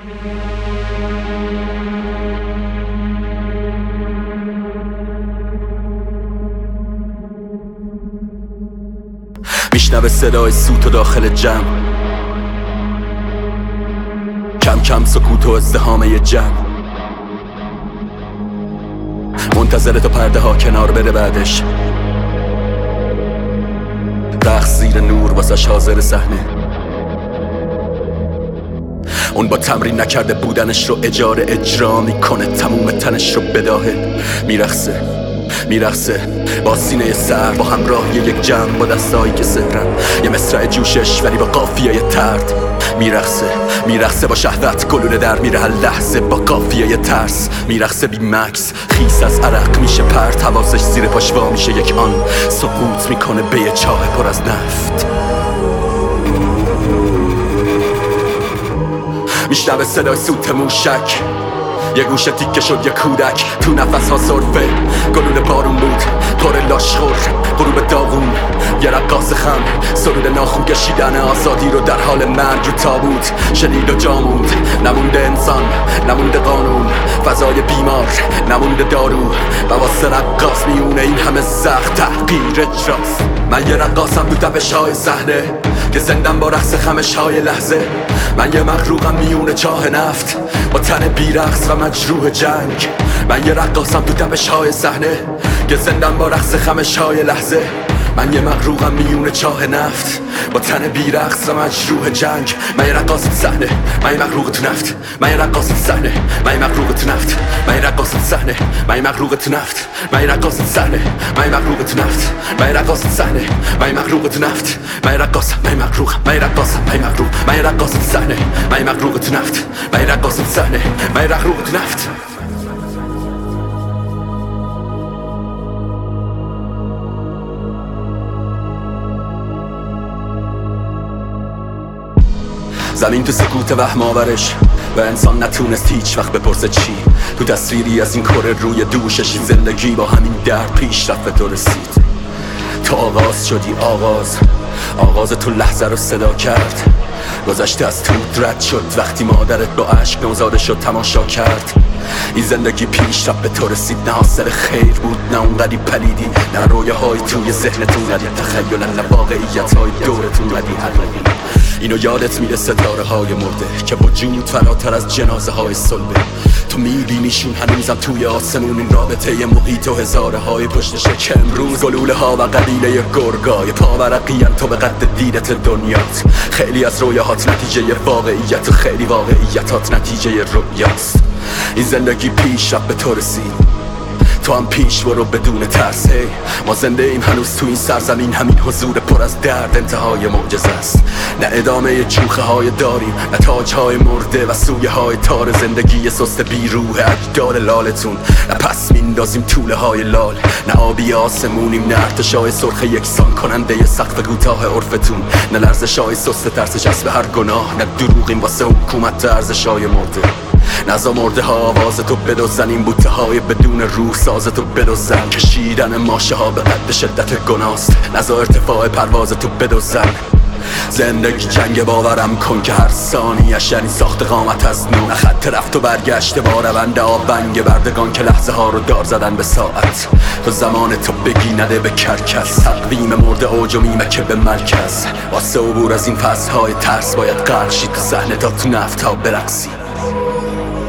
میشنوه صدای سوت و داخل جمع، کم کم سکوت و ازدحام جمع، منتظر تا پرده ها کنار بره بعدش رقص زیر نور واسش حاضر صحنه. اون با تمرین نکرده بودنش رو اجاره اجرا میکنه، تموم تنش رو بداهه میرخصه با سینه سر، با همراه یک جمع، با دستایی که سهرن، یه مصرع جوشش ولی با قافیه ترد. میرخصه با شهوت گلوله در میره هر لحظه، با قافیه ترس میرخصه بی مکس، خیس از عرق میشه پرت، حواسش زیر پاش وا میشه یک آن، سقوط میکنه به یه چاه پر از نفت. میشنوه صدای سوت موشک، یه گوشه تیکه شد یه کودک، تو نفس ها صرفه گلوله بارون بود پر لاشخور، غروب داغون یه رقاص خم، سرود ناخون کشیدن آزادی رو در حال مرگ رو تابوت شنید و جاموند، نمونده انسان نمونده قانون، فضای بیمار نمونده دارو، و واسه رقاص میونه این همه سخت تحقیر اجراست. من یه رقاصم تو تپش های صحنه که زندم با رقص خمش های لحظه، من یه مغروقم میونه چاه نفت با تن بیرقص و مجروح جنگ. من یه رقاصم تو تپش های صحنه که زندم با رقص خمش های لحظه، من یه مغروقم میونه چاه نفت با تن بیرقص و مجروح جنگ. من یه رقاص تو صحنه، من یه مغروق تو نفت، من یه رقاص تو صحنه، من یه مغروق تو نفت، من یه رقاص تو صحنه، من یه مغروق تو نفت، من یه رقاص تو صحنه، من یه مغروق تو نفت، من یه رقاص تو صحنه، من یه مغروق تو نفت، من یه رقاص، من یه مغروق، من یه رقاص، من یه مغروق، من یه رقاص تو صحنه، من یه مغروق تو نفت، من یه رقاص تو صحنه، من یه مغروق تو نفت. زمین تو سکوت وهم آورش و انسان نتونست هیچ وقت بپرسه چی، تو تصویری از این کره روی دوشش زندگی با همین درد پیش رفت تو رسید. تو آغاز شدی، آغاز تو لحظه رو صدا کرد، گذشته از تو رد شد وقتی مادرت با عشق نوزاده شد تماشا کرد. این زندگی پیش رفت به تو رسید، نه حاصل خیر بود نه اونقدی پلیدی، نه رویاهای توی ذهنتون، نه تخیل، نه واقعیت های دورتون، ندی حقیقی. اینو یادت میره ستاره های مرده که وجود فراتر از جنازه های صلبه، تو میبینیشون هنوزم توی آسمون، این رابطه محیط و هزاره های پشتش که امروز گلوله ها و قبیله گرگای پاورقیان تو به قد دیدت دنیات. خیلی از رویاهات نتیجه واقعیت و خیلی واقعیتات نتیجه رویاست. این زندگی پیش رفت به تو رسید، تو هم پیش برو بدون ترس. ما زنده ایم هنوز تو این سرزمین، همین حضور پر از درد انتهای معجزه است. نه ادامه چوخه های داریم، نه تاج های مرده و سویه های تار زندگی سست بیروح اجداد لالتون، نه پس میندازیم طوله های لال، نه آبی آسمونیم، نه ارتشای سرخ یکسان کننده سقف کوتاه عرفتون، نه لرزش های سست ترس جذب هر گناه، نه دروغیم واسه حکومت ارزش های مرده. نزا مرده ها آواز تو بدوزن، این بوته های بدون روح ساز تو بدوزن، کشیدن ماشه ها به قد شدت گناست، نزا ارتفاع پرواز تو بدوزن. زندگی جنگ باورم کن که هر ثانیه‌اش یعنی ساخت قامت از نو، نه خط رفت و برگشت با روند آبنگ بردگان که لحظه ها رو دار زدن به ساعت. تو زمان تو بگی نده به کرکس، تقویم مرده اوج و میمه که به مرکز، واسه عبور از این فصل های ترس باید غرق شی تو صحنه تا تو نفت ها برقصی.